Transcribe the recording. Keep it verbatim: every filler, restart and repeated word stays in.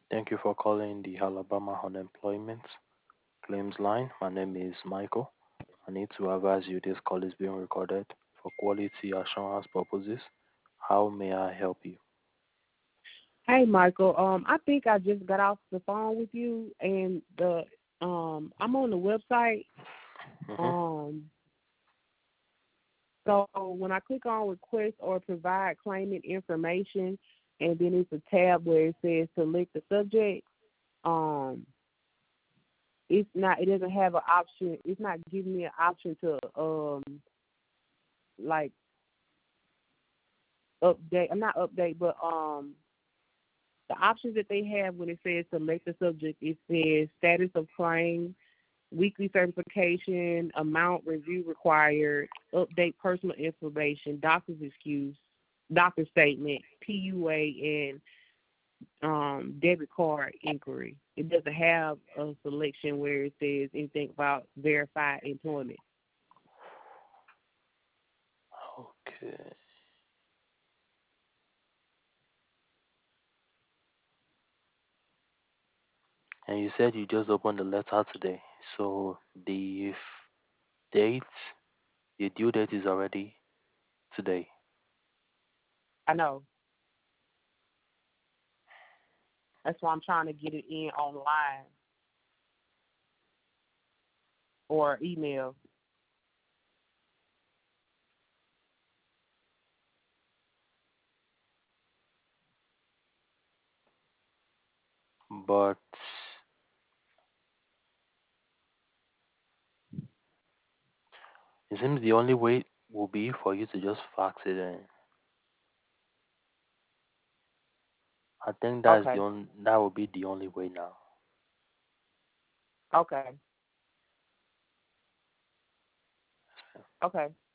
Thank you for calling the Alabama Unemployment Claims Line. My name is Michael. I need to advise you this call is being recorded for quality assurance purposes. How may I help you? Hey, Michael. Um, I think I just got off the phone with you, and the um, I'm on the website. hmm Um, so when I click on request or provide claimant information, and then it's a tab where it says select the subject. Um, it's not. It doesn't have an option. It's not giving me an option to um, like update. I'm not update, but um, the options that they have when it says select the subject, it says status of claim, weekly certification, amount review required, update personal information, doctor's excuse, doctor statement, P U A, and um, debit card inquiry. It doesn't have a selection where it says anything about verified employment. Okay. And you said you just opened the letter today. So the f- date, the due date is already today. I know. That's why I'm trying to get it in online or email. But it seems the only way will be for you to just fax it in. I think that's the Okay. only that will be the only way now. Okay. Okay.